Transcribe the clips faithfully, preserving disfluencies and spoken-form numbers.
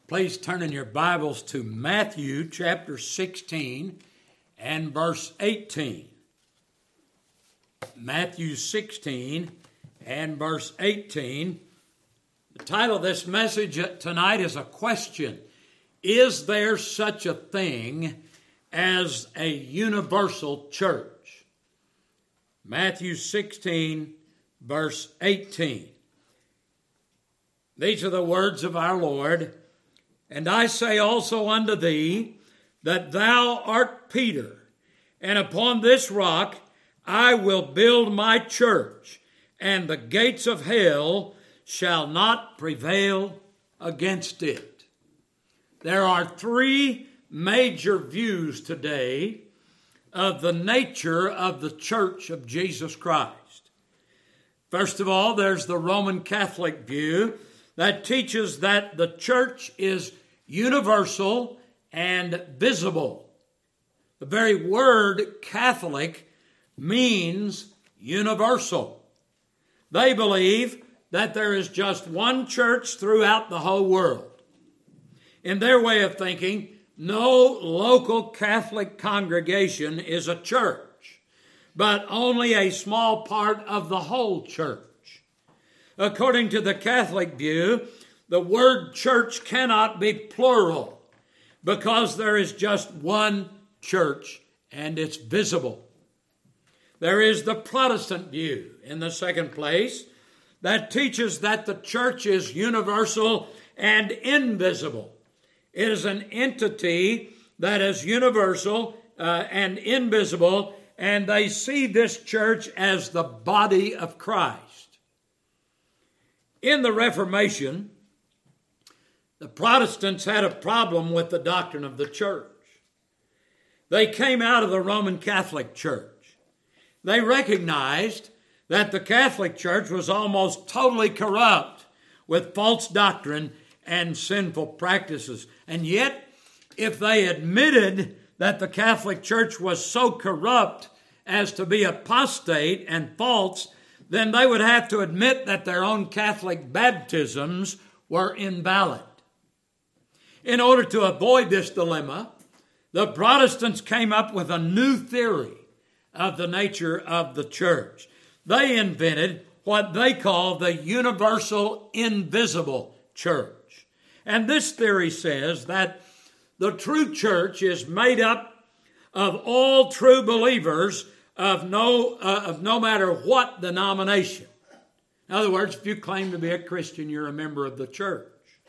Please turn in your Bibles to Matthew chapter sixteen and verse eighteen. Matthew sixteen and verse eighteen. The title of this message tonight is a question. Is there such a thing as a universal church? Matthew sixteen, verse eighteen. These are the words of our Lord. And I say also unto thee, that thou art Peter, and upon this rock I will build my church, and the gates of hell shall not prevail against it. There are three major views today of the nature of the Church of Jesus Christ. First of all, there's the Roman Catholic view that teaches that the church is universal and visible. The very word Catholic means universal. They believe that there is just one church throughout the whole world. In their way of thinking, no local Catholic congregation is a church, but only a small part of the whole church. According to the Catholic view, the word church cannot be plural because there is just one church and it's visible. There is the Protestant view in the second place that teaches that the church is universal and invisible. It is an entity that is universal uh, and invisible, and they see this church as the body of Christ. In the Reformation, the Protestants had a problem with the doctrine of the church. They came out of the Roman Catholic Church. They recognized that the Catholic Church was almost totally corrupt with false doctrine and sinful practices. And yet, if they admitted that the Catholic Church was so corrupt as to be apostate and false, then they would have to admit that their own Catholic baptisms were invalid. In order to avoid this dilemma, the Protestants came up with a new theory of the nature of the church. They invented what they call the universal invisible church. And this theory says that the true church is made up of all true believers of no, uh, of no matter what denomination. In other words, if you claim to be a Christian, you're a member of the church.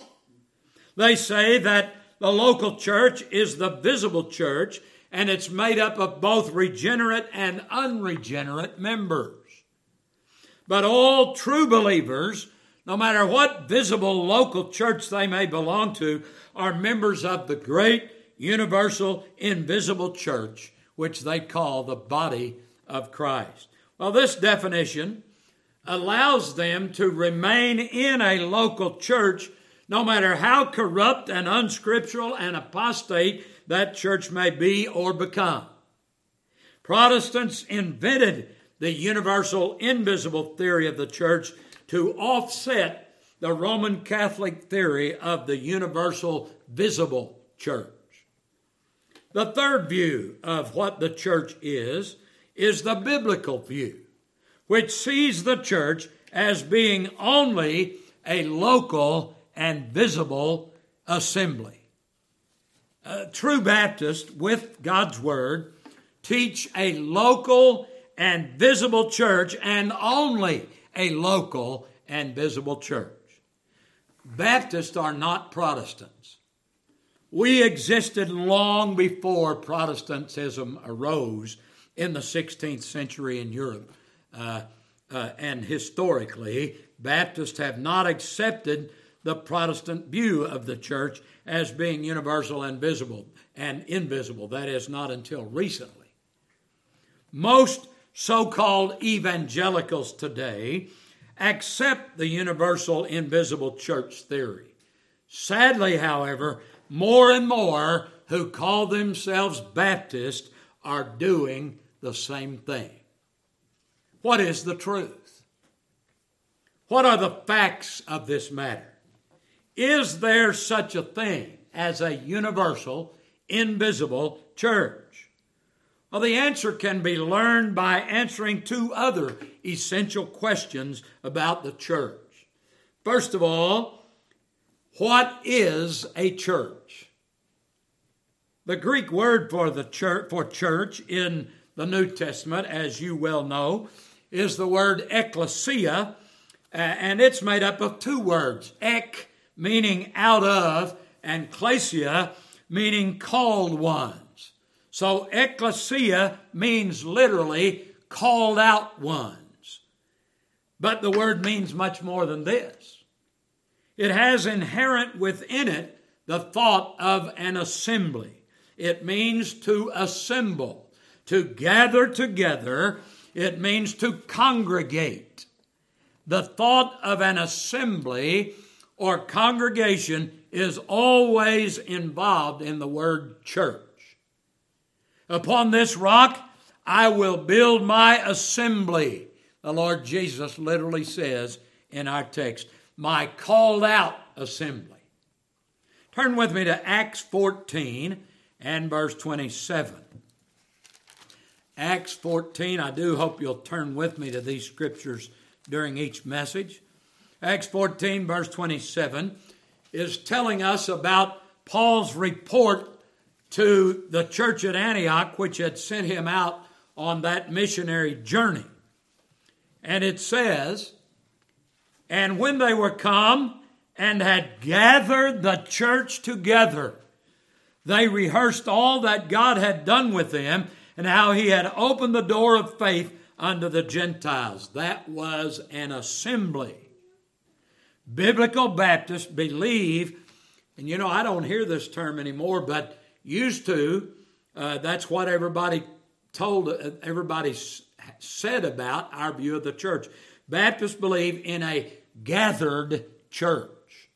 They say that the local church is the visible church, and it's made up of both regenerate and unregenerate members. But all true believers, no matter what visible local church they may belong to, are members of the great, universal, invisible church, which they call the body of Christ. Well, this definition allows them to remain in a local church no matter how corrupt and unscriptural and apostate that church may be or become. Protestants invented the universal invisible theory of the church to offset the Roman Catholic theory of the universal visible church. The third view of what the church is, is the biblical view, which sees the church as being only a local and visible assembly. Uh, true Baptists, with God's Word, teach a local and visible church, and only a local and visible church. Baptists are not Protestants. We existed long before Protestantism arose in the sixteenth century in Europe. Uh, uh, and historically, Baptists have not accepted the Protestant view of the church as being universal and visible and invisible. That is, not until recently. Most so-called evangelicals today accept the universal invisible church theory. Sadly, however, more and more who call themselves Baptists are doing the same thing. What is the truth? What are the facts of this matter? is there such a thing as a universal, invisible church? Well, the answer can be learned by answering two other essential questions about the church. First of all, what is a church? The Greek word for the church, for church in the New Testament, as you well know, is the word ecclesia, and it's made up of two words, ek, meaning out of, and klesia, meaning called ones. So ecclesia means literally called out ones. But the word means much more than this. It has inherent within it the thought of an assembly. It means to assemble, to gather together. It means to congregate. The thought of an assembly or congregation is always involved in the word church. Upon this rock I will build my assembly. The Lord Jesus literally says in our text, my called out assembly. Turn with me to Acts fourteen and verse twenty-seven. Acts fourteen, I do hope you'll turn with me to these scriptures during each message. Acts fourteen, verse twenty-seven, is telling us about Paul's report to the church at Antioch, which had sent him out on that missionary journey. And it says, and when they were come and had gathered the church together, they rehearsed all that God had done with them and how he had opened the door of faith unto the Gentiles. That was an assembly. Biblical Baptists believe, and you know, I don't hear this term anymore, but used to, uh, that's what everybody told, uh, everybody s- said about our view of the church. Baptists believe in a gathered church.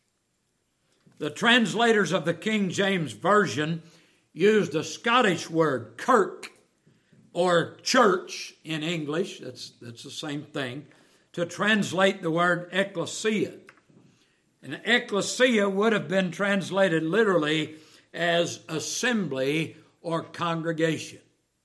The translators of the King James Version used a Scottish word, kirk, or church in English, that's, that's the same thing, to translate the word ecclesia. And ecclesia would have been translated literally as assembly or congregation.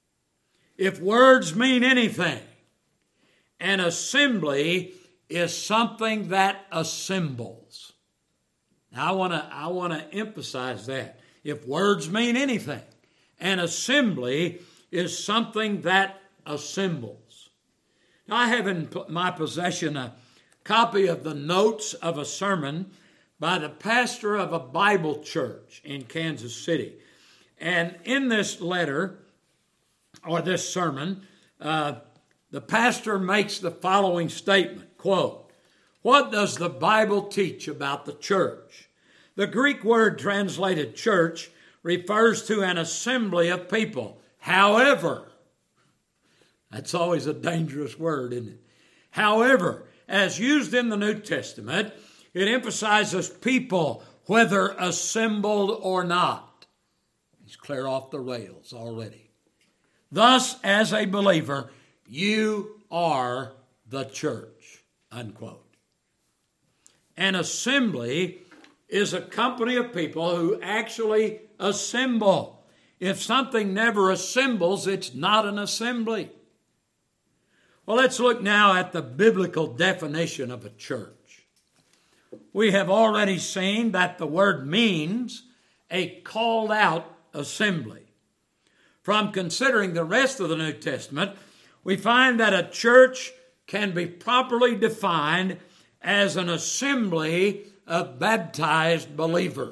If words mean anything, an assembly is something that assembles. Now I want to I want to emphasize that. If words mean anything, an assembly is something that assembles. Now I have in my possession a copy of the notes of a sermon by the pastor of a Bible church in Kansas City. And in this letter, or this sermon, uh, the pastor makes the following statement, quote, what does the Bible teach about the church? The Greek word translated church refers to an assembly of people. However, that's always a dangerous word, isn't it? However, as used in the New Testament, it emphasizes people, whether assembled or not. He's clear off the rails already. Thus, as a believer, you are the church, unquote. An assembly is a company of people who actually assemble. If something never assembles, it's not an assembly. Well, let's look now at the biblical definition of a church. We have already seen that the word means a called out assembly. From considering the rest of the New Testament, we find that a church can be properly defined as an assembly of baptized believers.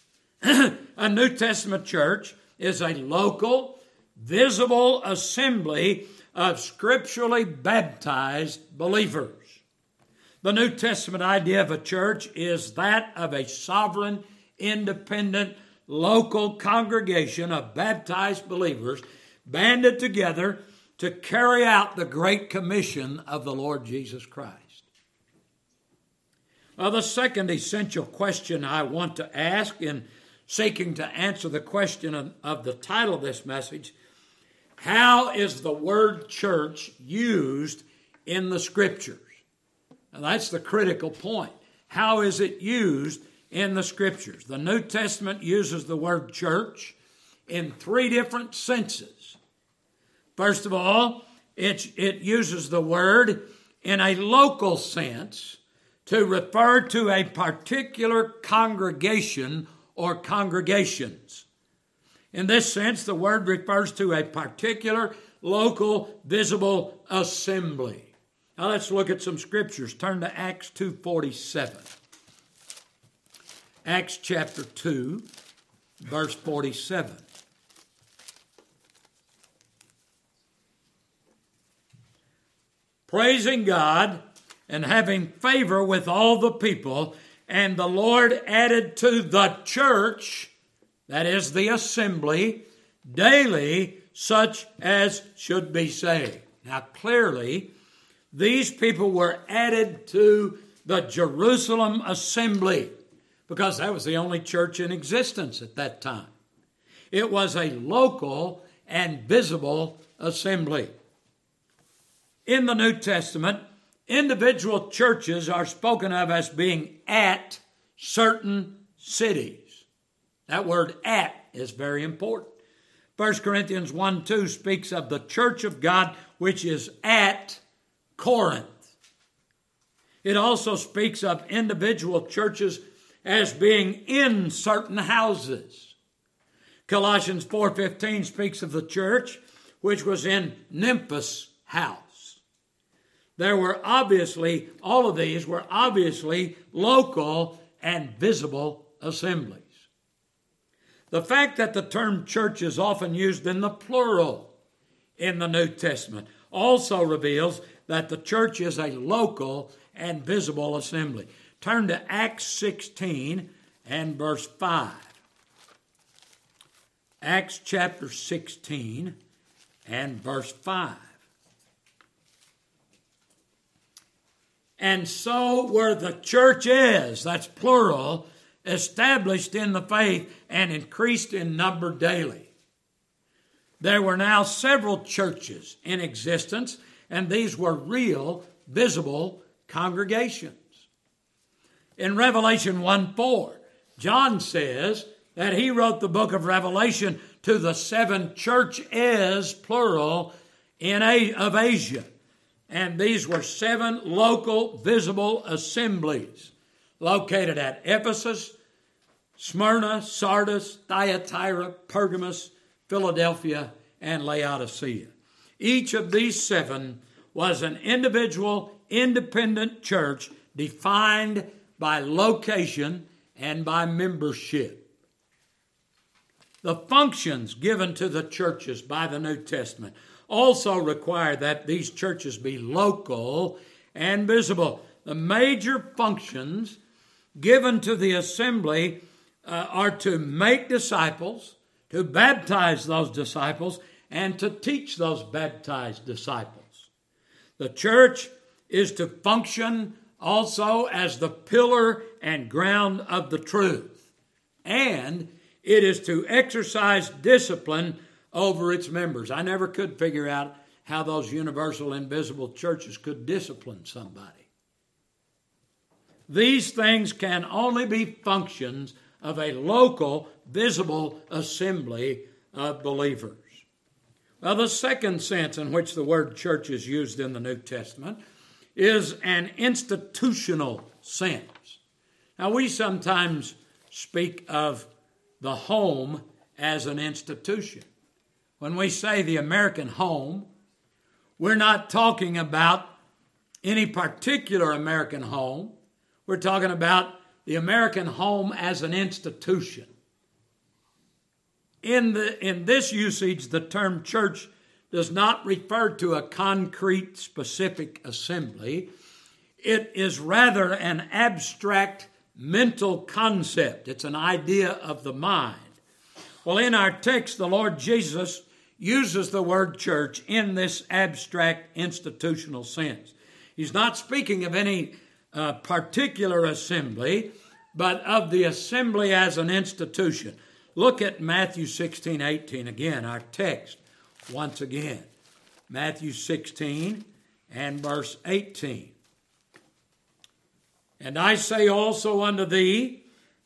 A New Testament church is a local, visible assembly of scripturally baptized believers. The New Testament idea of a church is that of a sovereign, independent, local congregation of baptized believers banded together to carry out the Great Commission of the Lord Jesus Christ. Well, the second essential question I want to ask in seeking to answer the question of, of the title of this message, how is the word church used in the Scriptures? Now, that's the critical point. How is it used in the Scriptures. The New Testament uses the word church in three different senses. First of all, it, it uses the word in a local sense to refer to a particular congregation or congregations. In this sense, the word refers to a particular local visible assembly. Now let's look at some scriptures. Turn to Acts two forty-seven. Acts chapter two, verse forty-seven. Praising God and having favor with all the people, and the Lord added to the church, that is the assembly, daily such as should be saved. Now clearly, these people were added to the Jerusalem assembly because that was the only church in existence at that time. It was a local and visible assembly. In the New Testament, individual churches are spoken of as being at certain cities. That word at is very important. First Corinthians one two speaks of the church of God which is at Corinth. It also speaks of individual churches as being in certain houses. Colossians four fifteen speaks of the church which was in Nympha's house. There were obviously, all of these were obviously local and visible assemblies. The fact that the term church is often used in the plural in the New Testament also reveals that the church is a local and visible assembly. Turn to Acts sixteen and verse five. Acts chapter sixteen and verse five. And so were the churches, that's plural, established in the faith and increased in number daily. There were now several churches in existence, and these were real, visible congregations. In Revelation one four, John says that he wrote the book of Revelation to the seven churches, plural, in A- of Asia. And these were seven local visible assemblies located at Ephesus, Smyrna, Sardis, Thyatira, Pergamos, Philadelphia, and Laodicea. Each of these seven was an individual, independent church defined by location and by membership. The functions given to the churches by the New Testament also require that these churches be local and visible. The major functions given to the assembly uh, are to make disciples, to baptize those disciples, and to teach those baptized disciples. The church is to function also as the pillar and ground of the truth, and it is to exercise discipline over its members. I never could figure out how those universal invisible churches could discipline somebody. These things can only be functions of a local, visible assembly of believers. Well, the second sense in which the word church is used in the New Testament is an institutional sense. Now, we sometimes speak of the home as an institution. When we say the American home, we're not talking about any particular American home. We're talking about the American home as an institution. In the in this usage, the term church does not refer to a concrete, specific assembly. It is rather an abstract mental concept. It's an idea of the mind. Well, in our text, the Lord Jesus uses the word church in this abstract institutional sense. He's not speaking of any uh, particular assembly, but of the assembly as an institution. Look at Matthew sixteen eighteen again, our text once again. Matthew sixteen and verse eighteen. And I say also unto thee,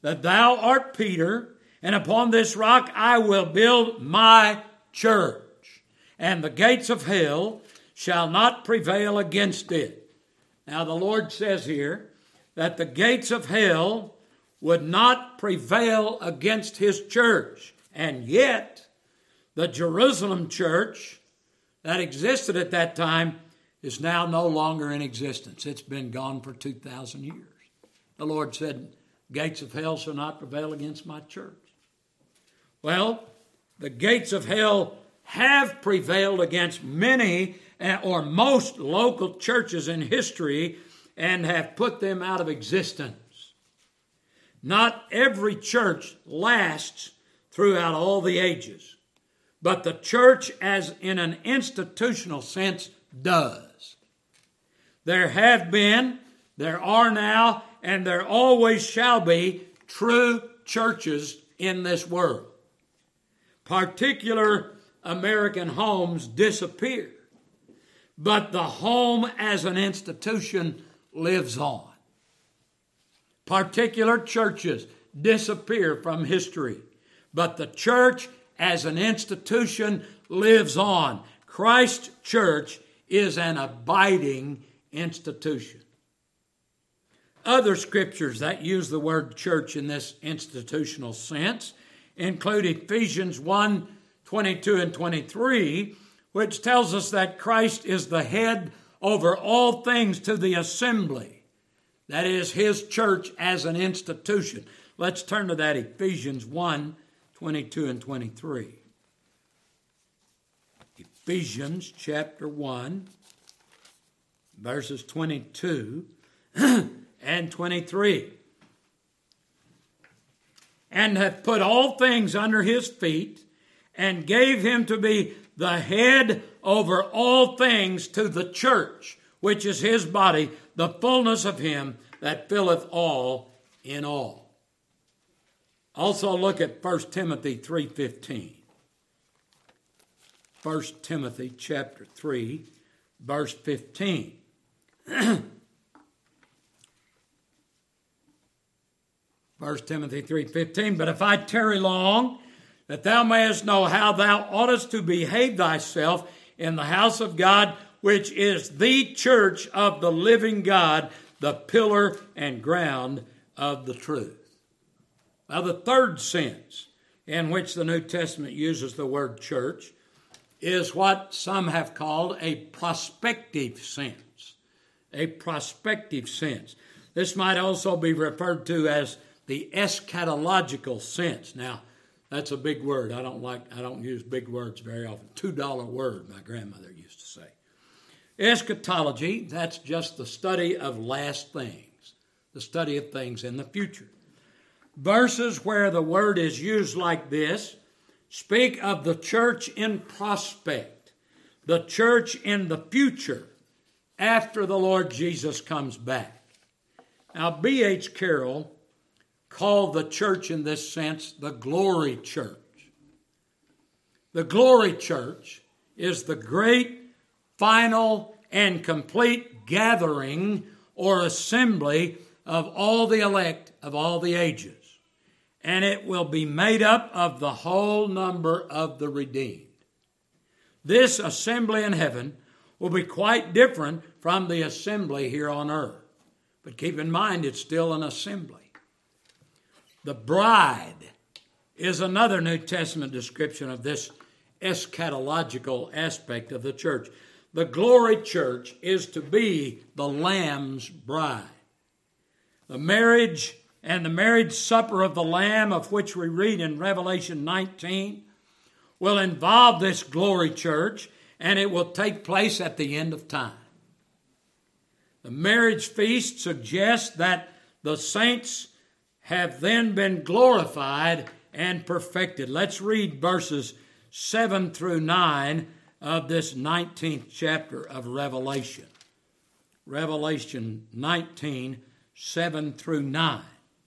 that thou art Peter, and upon this rock I will build my church, and the gates of hell shall not prevail against it. Now the Lord says here that the gates of hell would not prevail against his church. And yet, the Jerusalem church that existed at that time is now no longer in existence. It's been gone for two thousand years. The Lord said, gates of hell shall not prevail against my church. Well, the gates of hell have prevailed against many or most local churches in history and have put them out of existence. Not every church lasts throughout all the ages, but the church, as in an institutional sense, does. There have been, there are now, and there always shall be true churches in this world. Particular American homes disappear, but the home as an institution lives on. Particular churches disappear from history, but the church as an institution lives on. Christ's church is an abiding institution. Other scriptures that use the word church in this institutional sense include Ephesians one, twenty-two and twenty-three, which tells us that Christ is the head over all things to the assembly. That is his church as an institution. Let's turn to that, Ephesians one, twenty-two and twenty-three. Ephesians chapter one, verses twenty-two and twenty-three. And hath put all things under his feet, and gave him to be the head over all things to the church, which is his body, the fullness of him that filleth all in all. Also look at First Timothy three fifteen. First Timothy chapter three, verse fifteen. First Timothy three fifteen, but if I tarry long, that thou mayest know how thou oughtest to behave thyself in the house of God, which is the church of the living God, the pillar and ground of the truth. Now, the third sense in which the New Testament uses the word church is what some have called a prospective sense. A prospective sense. This might also be referred to as the eschatological sense. Now, that's a big word. I don't like, I don't use big words very often. Two dollar word, my grandmother used to say. Eschatology, that's just the study of last things, the study of things in the future. Verses where the word is used like this speak of the church in prospect, the church in the future, after the Lord Jesus comes back. Now, B H Carroll called the church in this sense the glory church. The glory church is the great, final, and complete gathering or assembly of all the elect of all the ages. And it will be made up of the whole number of the redeemed. This assembly in heaven will be quite different from the assembly here on earth. But keep in mind, it's still an assembly. The bride is another New Testament description of this eschatological aspect of the church. The glory church is to be the Lamb's bride. The marriage and the marriage supper of the Lamb, of which we read in Revelation nineteen, will involve this glory church, and it will take place at the end of time. The marriage feast suggests that the saints have then been glorified and perfected. Let's read verses seven through nine of this nineteenth chapter of Revelation. Revelation nineteen, seven through nine.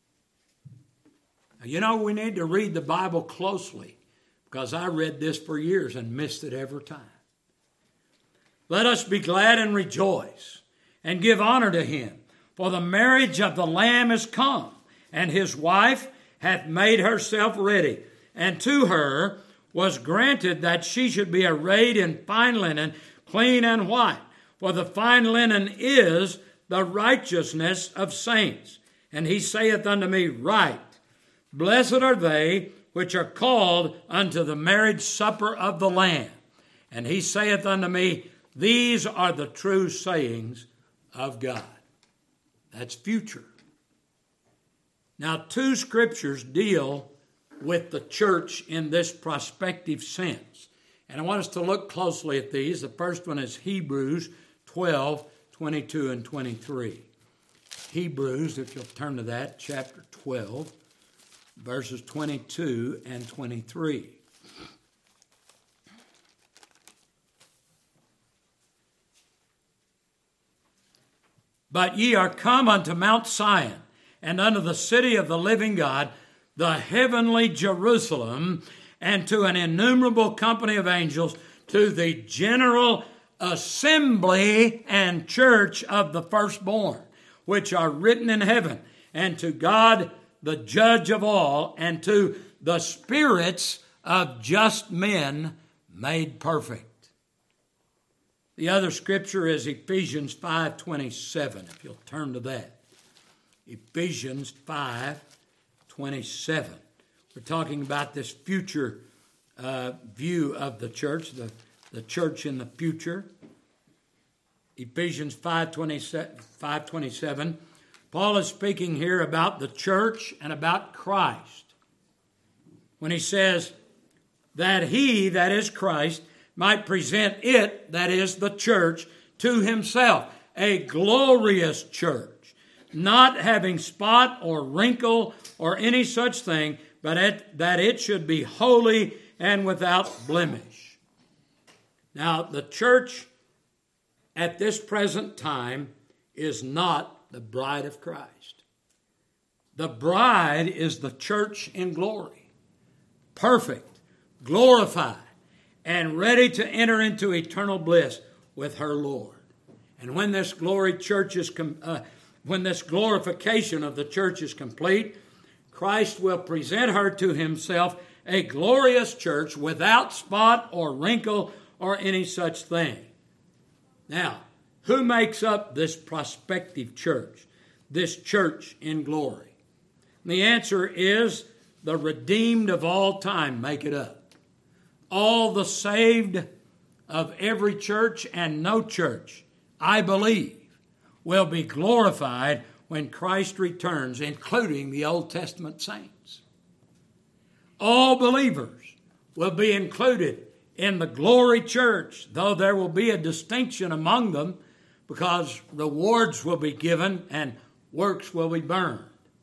Now, you know, we need to read the Bible closely, because I read this for years and missed it every time. Let us be glad and rejoice and give honor to him, for the marriage of the Lamb is come, and his wife hath made herself ready. And to her was granted that she should be arrayed in fine linen, clean and white. For the fine linen is the righteousness of saints. And he saith unto me, Right, blessed are they which are called unto the marriage supper of the Lamb. And he saith unto me, These are the true sayings of God. That's future. Now, two scriptures deal with the church in this prospective sense. And I want us to look closely at these. The first one is Hebrews twelve, twenty-two and twenty-three. Hebrews, if you'll turn to that, chapter twelve, verses twenty-two and twenty-three. But ye are come unto Mount Sion, and unto the city of the living God, the heavenly Jerusalem, and to an innumerable company of angels, to the general assembly and church of the firstborn, which are written in heaven, and to God the judge of all, and to the spirits of just men made perfect. The other scripture is Ephesians five twenty-seven, if you'll turn to that. Ephesians five twenty-seven. We're talking about this future uh, view of the church, the, the church in the future. Ephesians five twenty-seven. Paul is speaking here about the church and about Christ. When he says that he, that is Christ, might present it, that is the church, to himself, a glorious church, not having spot or wrinkle or any such thing, but it, that it should be holy and without blemish. Now, the church at this present time is not the bride of Christ. The bride is the church in glory, perfect, glorified, and ready to enter into eternal bliss with her Lord. And when this glory church is com- uh, when this glorification of the church is complete, Christ will present her to himself, a glorious church without spot or wrinkle or any such thing. Now, who makes up this prospective church, this church in glory? And the answer is the redeemed of all time make it up. All the saved of every church and no church, I believe, will be glorified when Christ returns, including the Old Testament saints. All believers will be included in the glory church, though there will be a distinction among them because rewards will be given and works will be burned.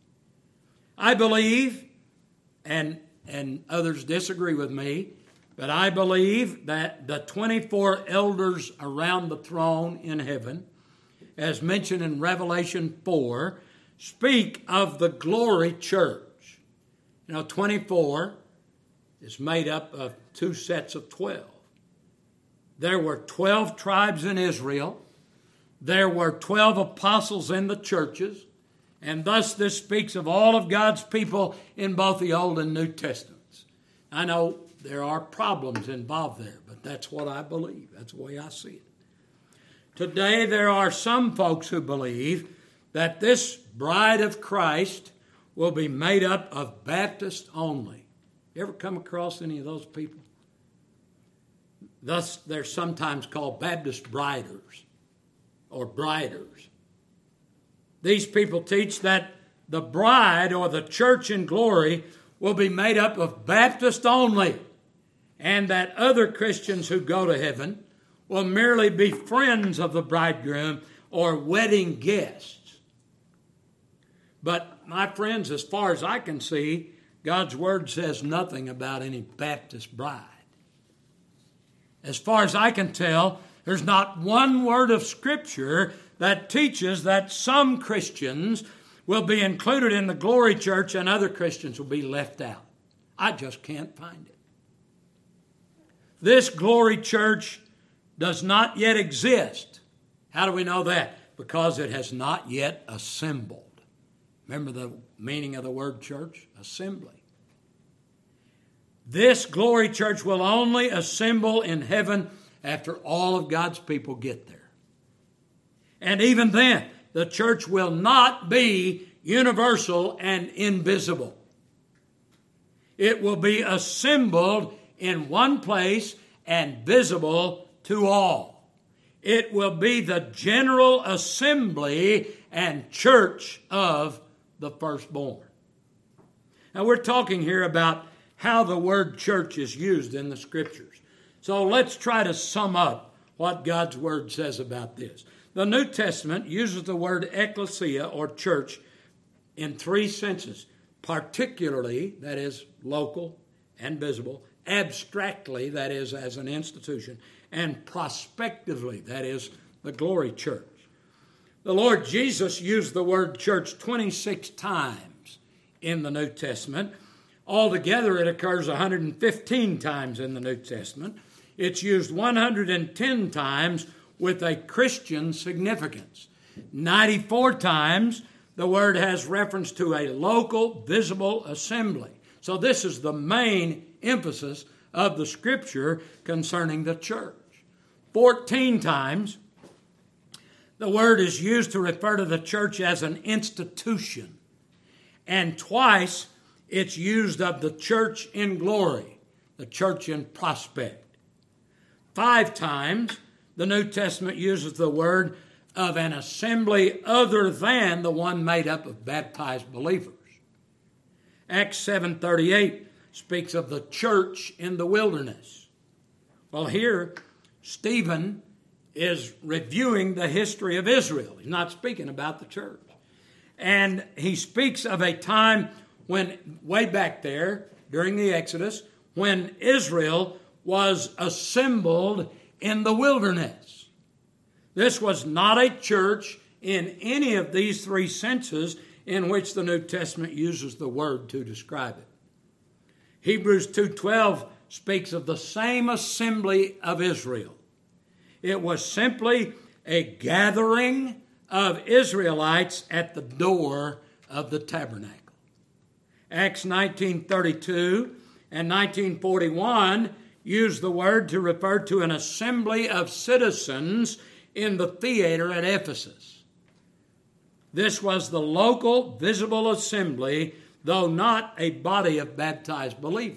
I believe, and, and others disagree with me, but I believe that the twenty-four elders around the throne in heaven, as mentioned in Revelation four, speak of the glory church. You know, twenty-four is made up of two sets of twelve. There were twelve tribes in Israel. There were twelve apostles in the churches. And thus this speaks of all of God's people in both the Old and New Testaments. I know there are problems involved there, but that's what I believe. That's the way I see it. Today there are some folks who believe that this bride of Christ will be made up of Baptists only. You ever come across any of those people? Thus, they're sometimes called Baptist briders or briders. These people teach that the bride or the church in glory will be made up of Baptist only, and that other Christians who go to heaven will merely be friends of the bridegroom or wedding guests. But my friends, as far as I can see, God's Word says nothing about any Baptist bride. As far as I can tell, there's not one word of Scripture that teaches that some Christians will be included in the glory church and other Christians will be left out. I just can't find it. This glory church does not yet exist. How do we know that? Because it has not yet assembled. Remember the meaning of the word church? Assembly. This glory church will only assemble in heaven after all of God's people get there. And even then, the church will not be universal and invisible. It will be assembled in one place and visible to all. It will be the general assembly and church of the firstborn. Now we're talking here about how the word church is used in the Scriptures. So let's try to sum up what God's Word says about this. The New Testament uses the word ecclesia or church in three senses. Particularly, that is local and visible. Abstractly, that is as an institution. And prospectively, that is the glory church. The Lord Jesus used the word church twenty-six times in the New Testament. Altogether, it occurs one hundred fifteen times in the New Testament. It's used one hundred ten times with a Christian significance. ninety-four times, the word has reference to a local, visible assembly. So this is the main emphasis of the Scripture concerning the church. fourteen times, the word is used to refer to the church as an institution. And twice, it's used of the church in glory, the church in prospect. Five times, the New Testament uses the word of an assembly other than the one made up of baptized believers. Acts seven thirty-eight speaks of the church in the wilderness. Well, here, Stephen is reviewing the history of Israel. He's not speaking about the church. And he speaks of a time when, way back there, during the Exodus, when Israel was assembled in the wilderness. This was not a church in any of these three senses in which the New Testament uses the word to describe it. Hebrews two twelve speaks of the same assembly of Israel. It was simply a gathering of Israelites at the door of the tabernacle. Acts nineteen thirty-two and nineteen forty-one use the word to refer to an assembly of citizens in the theater at Ephesus. This was the local, visible assembly, though not a body of baptized believers.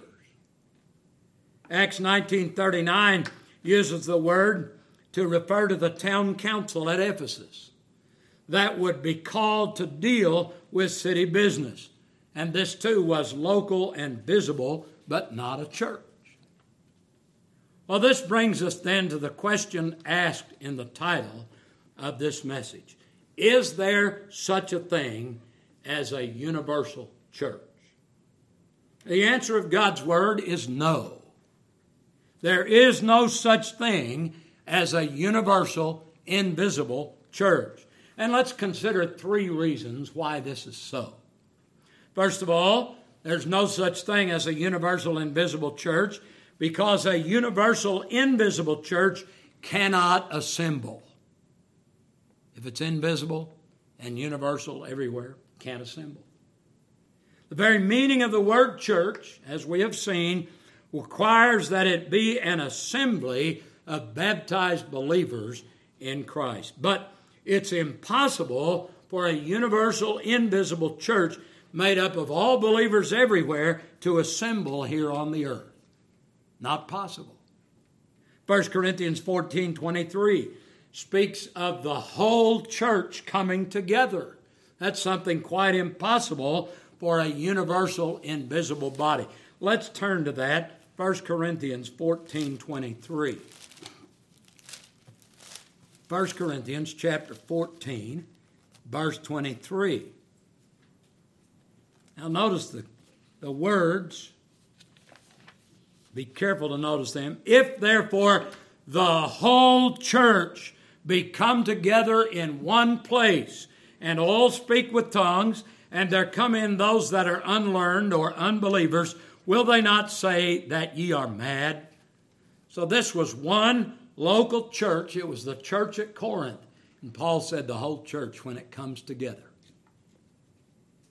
Acts nineteen thirty-nine uses the word to refer to the town council at Ephesus that would be called to deal with city business. And this too was local and visible, but not a church. Well, this brings us then to the question asked in the title of this message. Is there such a thing as a universal church? The answer of God's Word is no. There is no such thing as a universal, invisible church. And let's consider three reasons why this is so. First of all, there's no such thing as a universal, invisible church because a universal, invisible church cannot assemble. If it's invisible and universal everywhere, it can't assemble. The very meaning of the word church, as we have seen, requires that it be an assembly of baptized believers in Christ. But it's impossible for a universal, invisible church made up of all believers everywhere to assemble here on the earth. Not possible. First Corinthians fourteen twenty-three speaks of the whole church coming together. That's something quite impossible for a universal, invisible body. Let's turn to that. First Corinthians fourteen twenty-three. First Corinthians chapter fourteen, verse twenty-three. Now notice the, the words. Be careful to notice them. If therefore the whole church be come together in one place, and all speak with tongues, and there come in those that are unlearned or unbelievers, will they not say that ye are mad? So this was one local church. It was the church at Corinth. And Paul said the whole church when it comes together.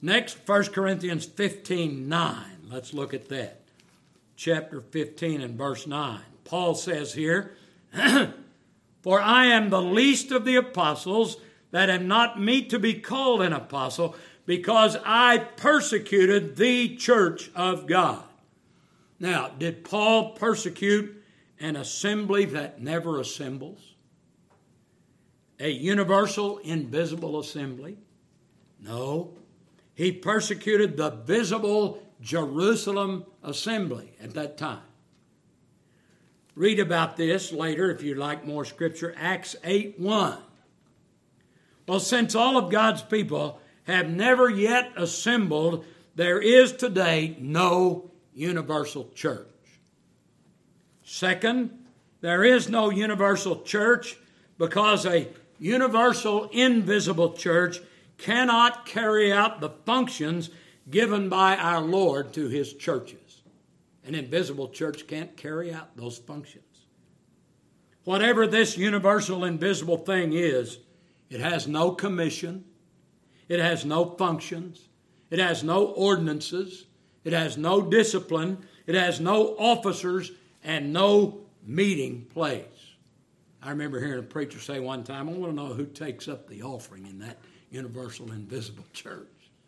Next, First Corinthians fifteen nine. Let's look at that. Chapter fifteen and verse nine. Paul says here, "For I am the least of the apostles, that am not meet to be called an apostle, because I persecuted the church of God." Now, did Paul persecute an assembly that never assembles? A universal, invisible assembly? No. He persecuted the visible Jerusalem assembly at that time. Read about this later if you like more scripture. Acts eight one. Well, since all of God's people have never yet assembled, there is today no universal church. Second, there is no universal church because a universal invisible church cannot carry out the functions given by our Lord to His churches. An invisible church can't carry out those functions. Whatever this universal invisible thing is, it has no commission, it has no functions, it has no ordinances, it has no discipline, it has no officers, and no meeting place. I remember hearing a preacher say one time, "I want to know who takes up the offering in that universal invisible church."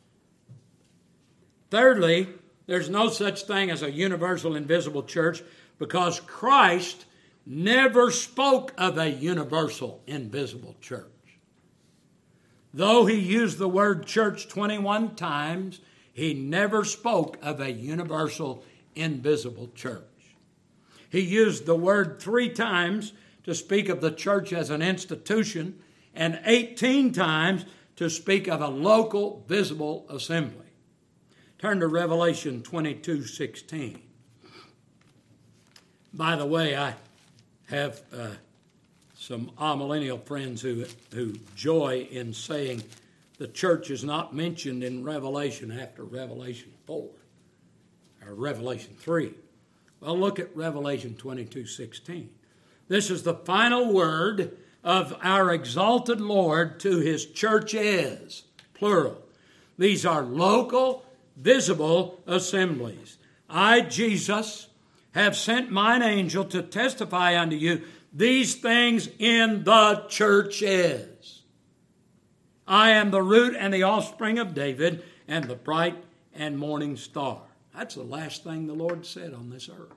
Thirdly, there's no such thing as a universal invisible church because Christ never spoke of a universal invisible church. Though He used the word church twenty-one times, He never spoke of a universal invisible church. He used the word three times to speak of the church as an institution and eighteen times to speak of a local visible assembly. Turn to Revelation twenty-two sixteen. By the way, I have uh, some amillennial friends who, who joy in saying the church is not mentioned in Revelation after Revelation four or Revelation three. Well, look at Revelation twenty-two sixteen. This is the final word of our exalted Lord to His churches, plural. These are local, visible assemblies. I, Jesus, have sent mine angel to testify unto you these things in the churches. I am the root and the offspring of David and the bright and morning star. That's the last thing the Lord said on this earth.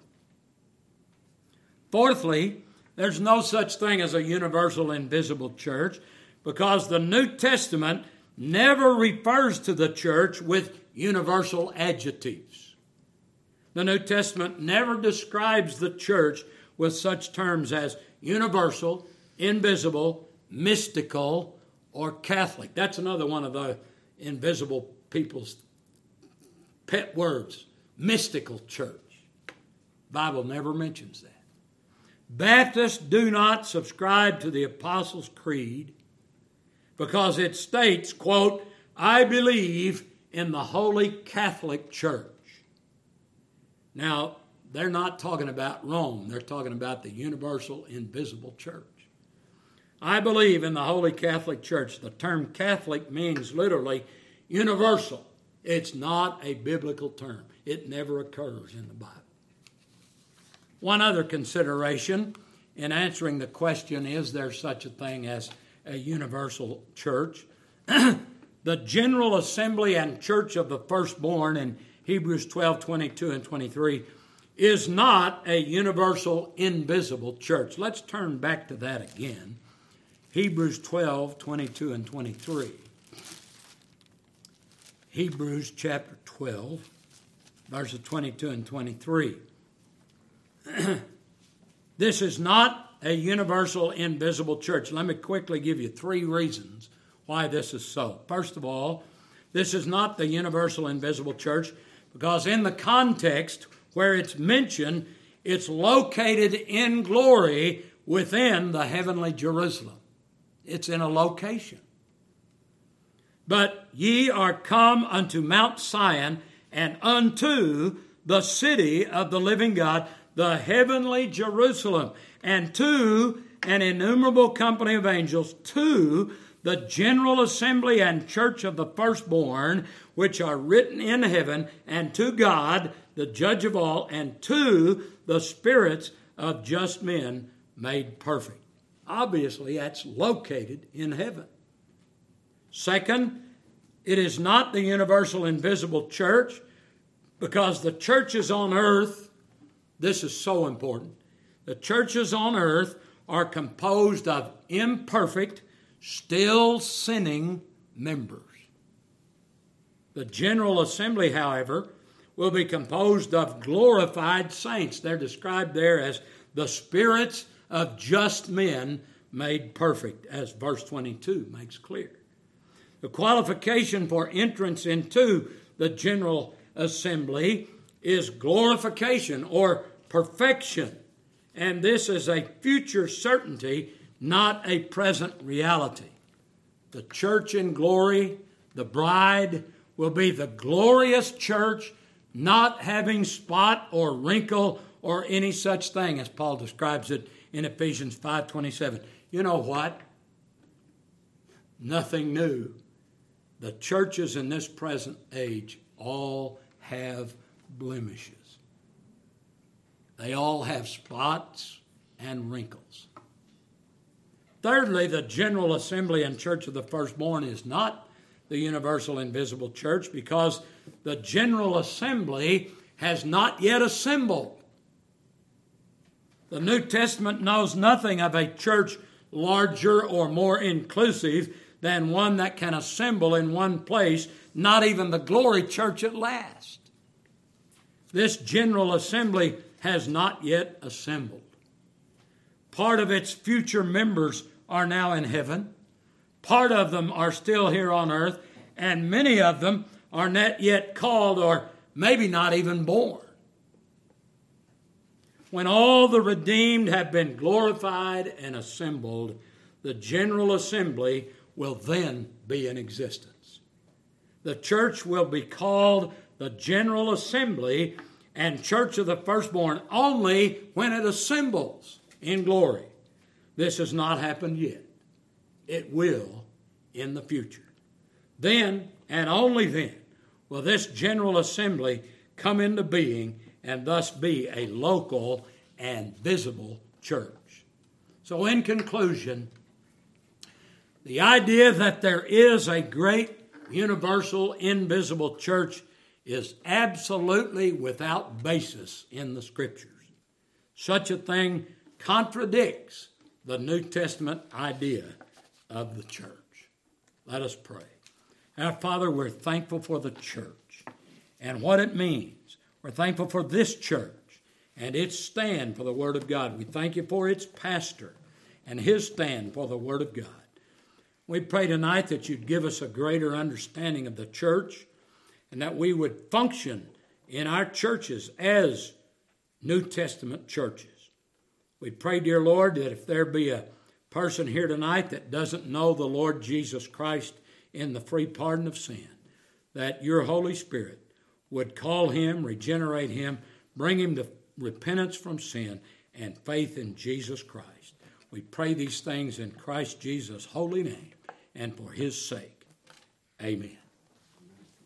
Fourthly, there's no such thing as a universal invisible church because the New Testament never refers to the church with universal adjectives. The New Testament never describes the church with such terms as universal, invisible, mystical, or Catholic. That's another one of the invisible people's pet words. Mystical church. The Bible never mentions that. Baptists do not subscribe to the Apostles' Creed because it states, quote, "I believe in the Holy Catholic Church." Now, they're not talking about Rome. They're talking about the universal, invisible church. I believe in the Holy Catholic Church. The term Catholic means literally universal. It's not a biblical term. It never occurs in the Bible. One other consideration in answering the question, is there such a thing as a universal church? The General Assembly and Church of the Firstborn in Hebrews twelve, twenty-two and twenty-three is not a universal, invisible church. Let's turn back to that again. Hebrews twelve, twenty-two and twenty-three. Hebrews chapter twelve, verses twenty-two and twenty-three. This is not a universal, invisible church. Let me quickly give you three reasons why this is so. First of all, this is not the universal, invisible church because in the context where it's mentioned, it's located in glory within the heavenly Jerusalem. It's in a location. But ye are come unto Mount Sion and unto the city of the living God, the heavenly Jerusalem, and to an innumerable company of angels, to the general assembly and church of the firstborn, which are written in heaven, and to God, the judge of all, and to the spirits of just men made perfect. Obviously, that's located in heaven. Second, it is not the universal invisible church, because the churches on earth, this is so important, the churches on earth are composed of imperfect, still sinning members. The general assembly, however, will be composed of glorified saints. They're described there as the spirits of just men made perfect, as verse twenty-two makes clear. The qualification for entrance into the general assembly is glorification or perfection. And this is a future certainty, not a present reality. The church in glory, the bride, will be the glorious church, not having spot or wrinkle or any such thing, as Paul describes it in Ephesians five twenty-seven. You know what? Nothing new. The churches in this present age all have blemishes. They all have spots and wrinkles. Thirdly, the general assembly and church of the firstborn is not the universal invisible church, because the general assembly has not yet assembled. The New Testament knows nothing of a church larger or more inclusive than one that can assemble in one place, not even the glory church at last. This general assembly has not yet assembled. Part of its future members are now in heaven. Part of them are still here on earth, and many of them are not yet called, or maybe not even born. When all the redeemed have been glorified and assembled, the general assembly will then be in existence. The church will be called the general assembly and church of the firstborn only when it assembles in glory. This has not happened yet. It will in the future. Then, and only then, will this general assembly come into being and thus be a local and visible church. So in conclusion, the idea that there is a great universal invisible church is absolutely without basis in the Scriptures. Such a thing contradicts the New Testament idea of the church. Let us pray. Our Father, we're thankful for the church and what it means. We're thankful for this church and its stand for the Word of God. We thank you for its pastor and his stand for the Word of God. We pray tonight that you'd give us a greater understanding of the church, and that we would function in our churches as New Testament churches. We pray, dear Lord, that if there be a person here tonight that doesn't know the Lord Jesus Christ in the free pardon of sin, that your Holy Spirit would call him, regenerate him, bring him to repentance from sin and faith in Jesus Christ. We pray these things in Christ Jesus' holy name and for his sake. Amen.